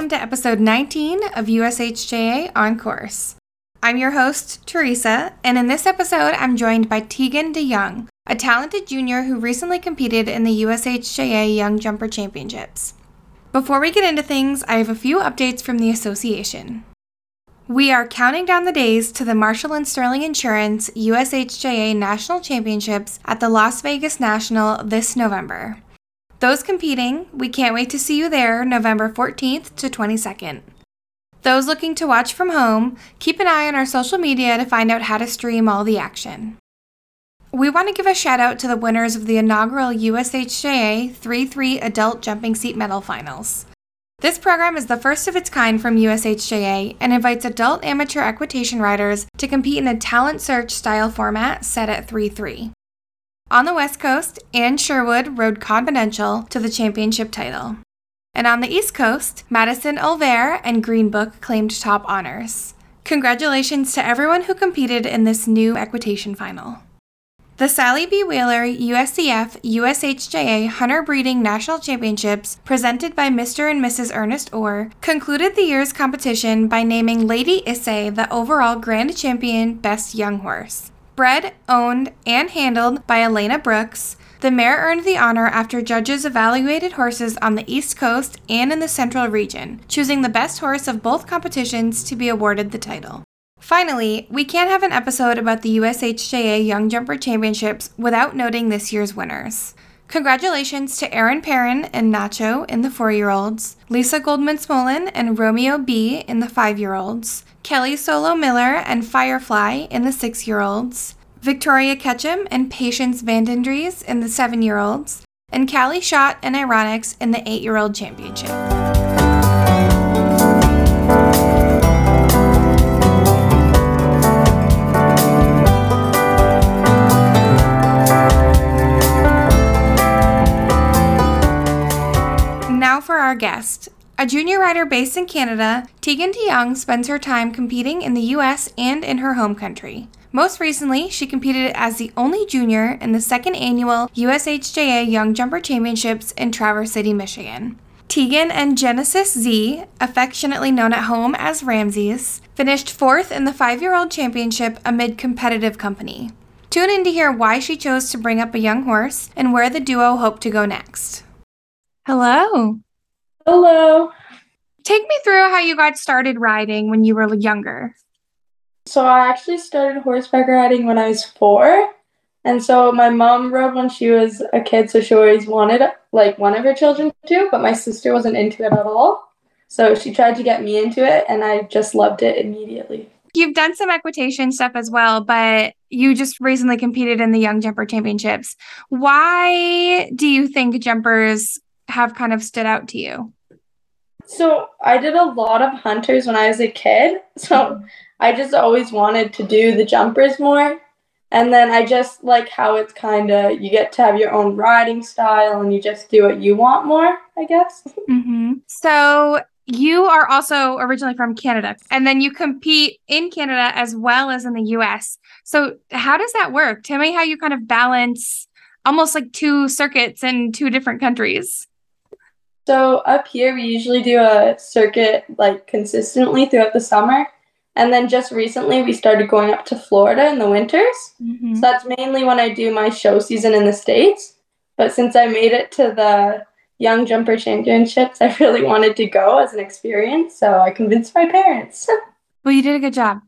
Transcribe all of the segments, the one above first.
welcome to episode 19 of USHJA On Course. I'm your host, Teresa, and in this episode, I'm joined by Tegan DeYoung, a talented junior who recently competed in the USHJA Young Jumper Championships. Before we get into things, I have a few updates from the association. We are counting down the days to the Marshall & Sterling Insurance USHJA National Championships at the Las Vegas National this November. Those competing, we can't wait to see you there November 14th to 22nd. Those looking to watch from home, keep an eye on our social media to find out how to stream all the action. We want to give a shout out to the winners of the inaugural USHJA 3-3 Adult Jumping Seat Medal Finals. This program is the first of its kind from USHJA and invites adult amateur equitation riders to compete in a talent search style format set at 3-3. On the West Coast, Ann Sherwood rode Confidential to the championship title. And on the East Coast, Madison Olvera and Green Book claimed top honors. Congratulations to everyone who competed in this new equitation final. The Sally B. Wheeler USCF USHJA Hunter Breeding National Championships, presented by Mr. and Mrs. Ernest Orr, concluded the year's competition by naming Lady Issei the overall Grand Champion Best Young Horse. Bred, owned, and handled by Elena Brooks, the mare earned the honor after judges evaluated horses on the East Coast and in the Central region, choosing the best horse of both competitions to be awarded the title. Finally, we can't have an episode about the USHJA Young Jumper Championships without noting this year's winners. Congratulations to Aaron Perrin and Nacho in the 4-year-olds, Lisa Goldman-Smolin and Romeo B. in the 5-year-olds, Kelly Solo Miller and Firefly in the 6-year-olds, Victoria Ketchum and Patience Vandendries in the 7-year-olds, and Callie Schott and Ironics in the 8-year-old championship. Now for our guest. A junior rider based in Canada, Tegan DeYoung spends her time competing in the U.S. and in her home country. Most recently, she competed as the only junior in the second annual USHJA Young Jumper Championships in Traverse City, Michigan. Tegan and Genesis Z, affectionately known at home as Ramses, finished 4th in the 5-year-old championship amid competitive company. Tune in to hear why she chose to bring up a young horse and where the duo hope to go next. Hello. Hello. Take me through how you got started riding when you were younger. So I actually started horseback riding when I was 4. And so my mom rode when she was a kid, so she always wanted one of her children to, but my sister wasn't into it at all. So she tried to get me into it, and I just loved it immediately. You've done some equitation stuff as well, but you just recently competed in the Young Jumper Championships. Why do you think jumpers have kind of stood out to you? So I did a lot of hunters when I was a kid, so I just always wanted to do the jumpers more. And then I just like how it's kind of, you get to have your own riding style and you just do what you want more, I guess. Mm-hmm. So you are also originally from Canada, and then you compete in Canada as well as in the US. So how does that work? Tell me how you kind of balance almost like 2 circuits in 2 different countries. So up here, we usually do a circuit consistently throughout the summer. And then just recently, we started going up to Florida in the winters. Mm-hmm. So that's mainly when I do my show season in the States. But since I made it to the Young Jumper Championships, I really wanted to go as an experience. So I convinced my parents. Well, you did a good job.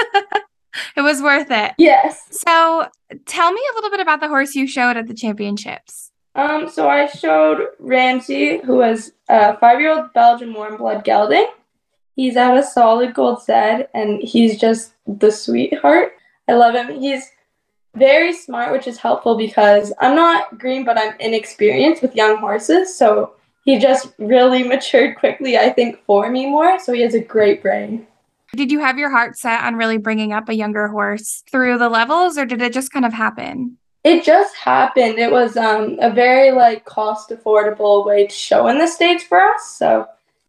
It was worth it. Yes. So tell me a little bit about the horse you showed at the championships. So I showed Ramsey, who was a 5-year-old Belgian warm blood gelding. He's at a solid gold set, and he's just the sweetheart. I love him. He's very smart, which is helpful because I'm not green, but I'm inexperienced with young horses. So he just really matured quickly, I think, for me more. So he has a great brain. Did you have your heart set on really bringing up a younger horse through the levels, or did it just kind of happen? It just happened. It was a very cost affordable way to show in the States for us. So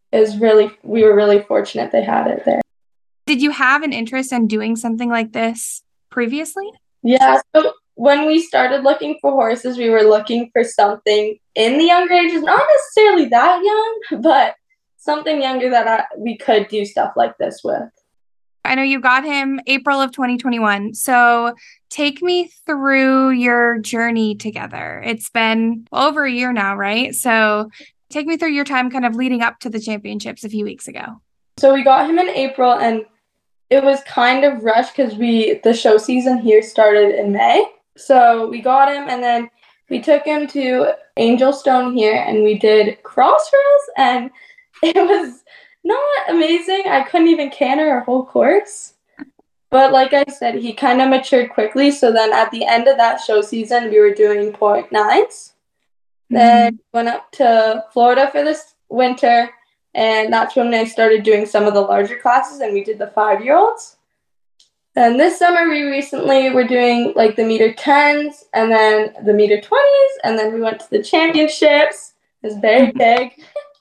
we were really fortunate they had it there. Did you have an interest in doing something like this previously? Yeah. So when we started looking for horses, we were looking for something in the younger ages, not necessarily that young, but something younger that we could do stuff like this with. I know you got him April of 2021. So take me through your journey together. It's been over a year now, right? So take me through your time kind of leading up to the championships a few weeks ago. So we got him in April, and it was kind of rushed because the show season here started in May. So we got him, and then we took him to Angel Stone here, and we did crossrails, and it was not amazing. I couldn't even canter our whole course. But like I said, he kind of matured quickly. So then at the end of that show season, we were doing 0.9s. Then went up to Florida for this winter, and that's when I started doing some of the larger classes, and we did the 5-year-olds. And this summer, we recently were doing like the meter 10s and then the meter 20s, and then we went to the championships. It was very big.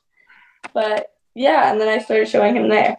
But yeah, and then I started showing him there.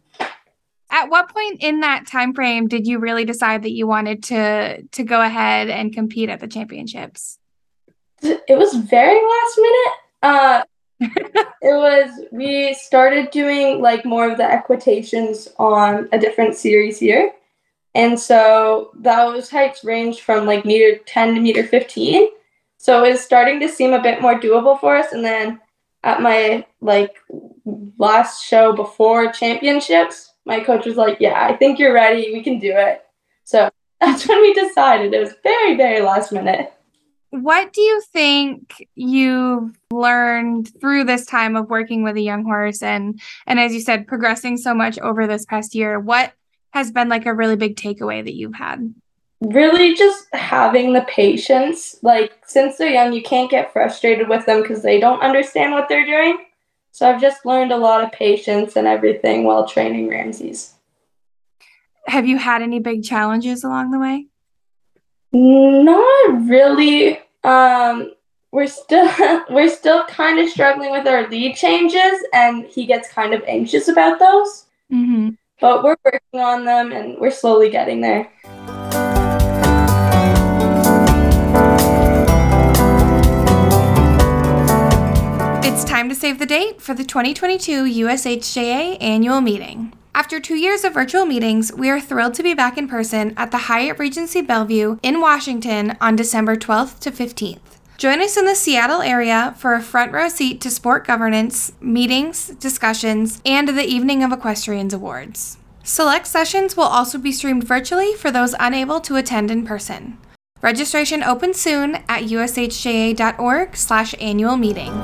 At what point in that time frame did you really decide that you wanted to go ahead and compete at the championships? It was very last minute. We started doing like more of the equitations on a different series here. And so those heights ranged from like meter 10 to meter 15. So it was starting to seem a bit more doable for us. And then at my like last show before championships, my coach was like, yeah, I think you're ready. We can do it. So that's when we decided. It was very, very last minute. What do you think you've learned through this time of working with a young horse and as you said, progressing so much over this past year? What has been like a really big takeaway that you've had? Really just having the patience. Like since they're young, you can't get frustrated with them because they don't understand what they're doing. So I've just learned a lot of patience and everything while training Ramses. Have you had any big challenges along the way? Not really. We're still kind of struggling with our lead changes, and he gets kind of anxious about those. Mm-hmm. But we're working on them, and we're slowly getting there. It's time to save the date for the 2022 USHJA annual meeting. After 2 years of virtual meetings, we are thrilled to be back in person at the Hyatt Regency Bellevue in Washington on December 12th to 15th. Join us in the Seattle area for a front row seat to sport governance, meetings, discussions, and the Evening of Equestrians Awards. Select sessions will also be streamed virtually for those unable to attend in person. Registration opens soon at ushja.org/annual meeting.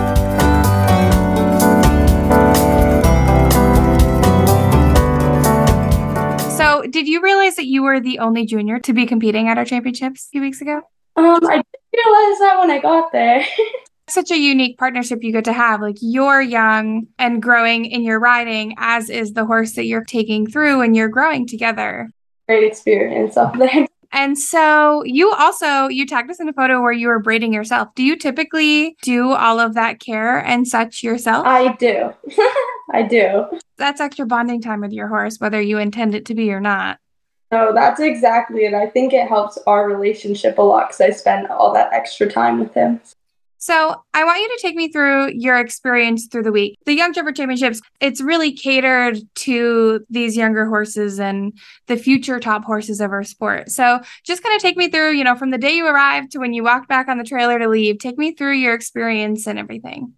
So, did you realize that you were the only junior to be competing at our championships a few weeks ago? I didn't realize that when I got there. Such a unique partnership you get to have. Like you're young and growing in your riding, as is the horse that you're taking through, and you're growing together. Great experience up there. And so you tagged us in a photo where you were braiding yourself. Do you typically do all of that care and such yourself? I do. I do. That's extra bonding time with your horse, whether you intend it to be or not. No, that's exactly it. I think it helps our relationship a lot because I spend all that extra time with him. So I want you to take me through your experience through the week. The Young Jumper Championships, it's really catered to these younger horses and the future top horses of our sport. So just kind of take me through, from the day you arrived to when you walked back on the trailer to leave. Take me through your experience and everything.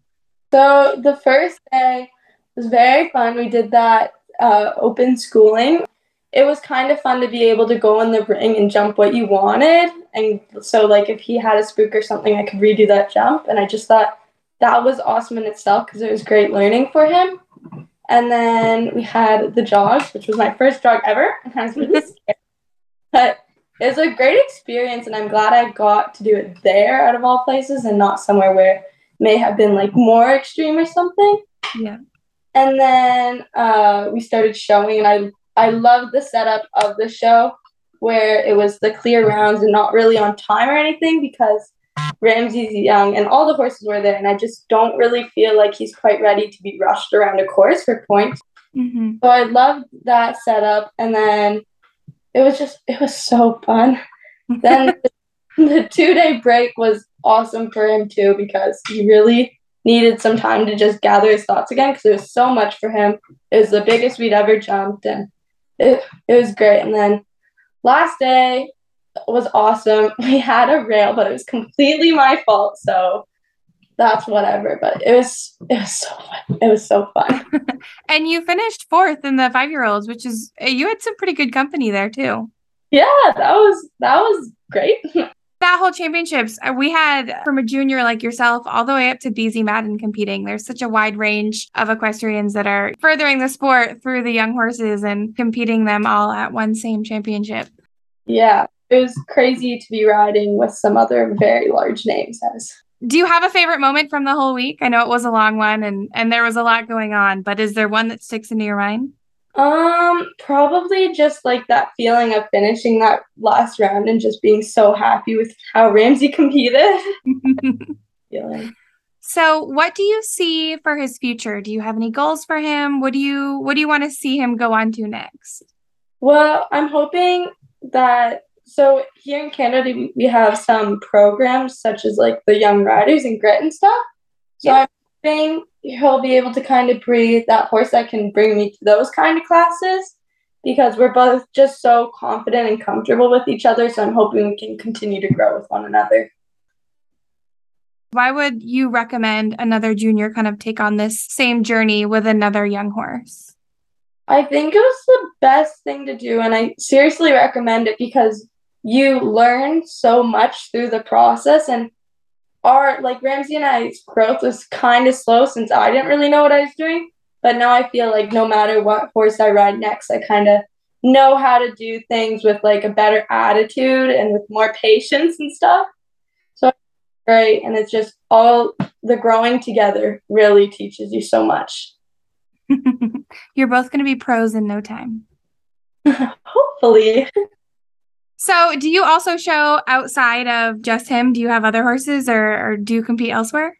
So the first day was very fun. We did that open schooling. It was kind of fun to be able to go in the ring and jump what you wanted. And so like if he had a spook or something, I could redo that jump. And I just thought that was awesome in itself because it was great learning for him. And then we had the jogs, which was my first jog ever. And I was really scared. But it was a great experience, and I'm glad I got to do it there out of all places and not somewhere where it may have been like more extreme or something. Yeah. And then we started showing, and I loved the setup of the show where it was the clear rounds and not really on time or anything because Ramsey's young and all the horses were there, and I just don't really feel like he's quite ready to be rushed around a course for points. Mm-hmm. So I loved that setup, and then it was so fun. Then the 2-day break was awesome for him too because he really needed some time to just gather his thoughts again because it was so much for him. It was the biggest we'd ever jumped, and it was great. And then last day was awesome. We had a rail, but it was completely my fault, so that's whatever. But it was so fun. It was so fun. And you finished 4th in the 5-year-olds, which is, you had some pretty good company there too. Yeah, that was great. That whole championships, we had from a junior like yourself all the way up to BZ Madden competing. There's such a wide range of equestrians that are furthering the sport through the young horses and competing them all at one same championship. Yeah, it was crazy to be riding with some other very large names. Do you have a favorite moment from the whole week? I know it was a long one and there was a lot going on, but is there one that sticks into your mind? Probably just like that feeling of finishing that last round and just being so happy with how Ramsey competed. Feeling. So what do you see for his future? Do you have any goals for him? What do you want to see him go on to next? Well, I'm hoping that, so here in Canada, we have some programs such as like the Young Riders and Grit and stuff. So I'm hoping he'll be able to kind of breed that horse that can bring me to those kind of classes because we're both just so confident and comfortable with each other. So I'm hoping we can continue to grow with one another. Why would you recommend another junior kind of take on this same journey with another young horse? I think it was the best thing to do, and I seriously recommend it because you learn so much through the process, and like Ramsey and I's growth was kind of slow since I didn't really know what I was doing, but now I feel like no matter what horse I ride next, I kind of know how to do things with like a better attitude and with more patience and stuff. So it's great, and it's just all the growing together really teaches you so much. You're both going to be pros in no time. Hopefully. So do you also show outside of just him? Do you have other horses or do you compete elsewhere?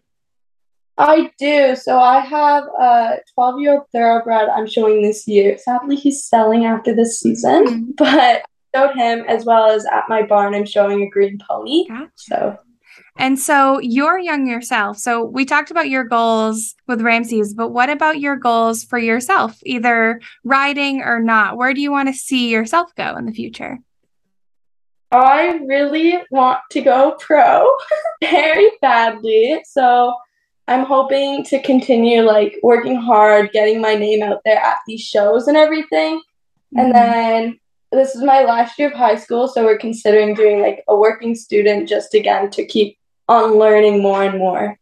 I do. So I have a 12-year-old thoroughbred I'm showing this year. Sadly, he's selling after this season, but I showed him as well as at my barn I'm showing a green pony. Gotcha. And so you're young yourself. So we talked about your goals with Ramsey's, but what about your goals for yourself, either riding or not? Where do you want to see yourself go in the future? I really want to go pro very badly. So I'm hoping to continue like working hard, getting my name out there at these shows and everything. Mm-hmm. And then this is my last year of high school, so we're considering doing like a working student just again to keep on learning more and more.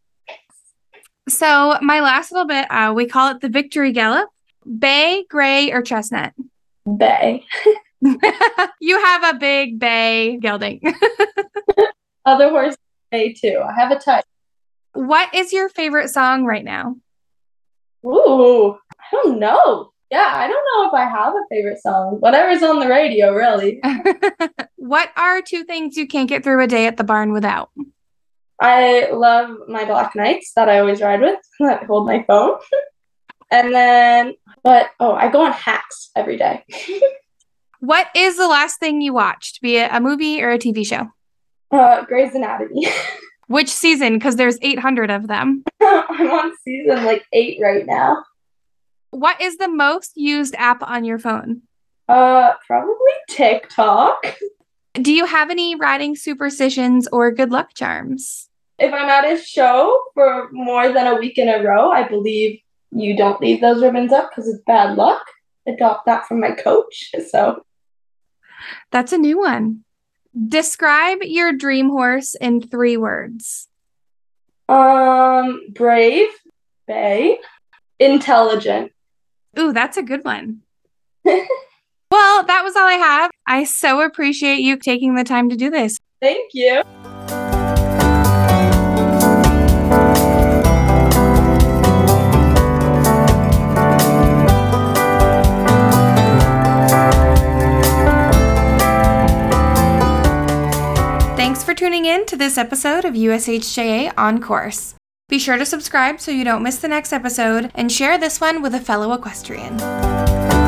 So my last little bit, we call it the victory gallop. Bay, gray, or chestnut? Bay. You have a big bay gelding. Other horses bay too. I have a type. What is your favorite song right now? Ooh, I don't know. Yeah, I don't know if I have a favorite song. Whatever's on the radio, really. What are 2 things you can't get through a day at the barn without? I love my Black Knights that I always ride with, that hold my phone. And then, I go on hacks every day. What is the last thing you watched, be it a movie or a TV show? Grey's Anatomy. Which season? Because there's 800 of them. I'm on season 8 right now. What is the most used app on your phone? Probably TikTok. Do you have any riding superstitions or good luck charms? If I'm at a show for more than a week in a row, I believe you don't leave those ribbons up because it's bad luck. Adopt that from my coach. So that's a new one. Describe your dream horse in 3 words. Brave, bay, intelligent. Ooh, that's a good one. Well, that was all I have. I so appreciate you taking the time to do this. Thank you. Thanks for tuning in to this episode of USHJA On Course. Be sure to subscribe so you don't miss the next episode and share this one with a fellow equestrian.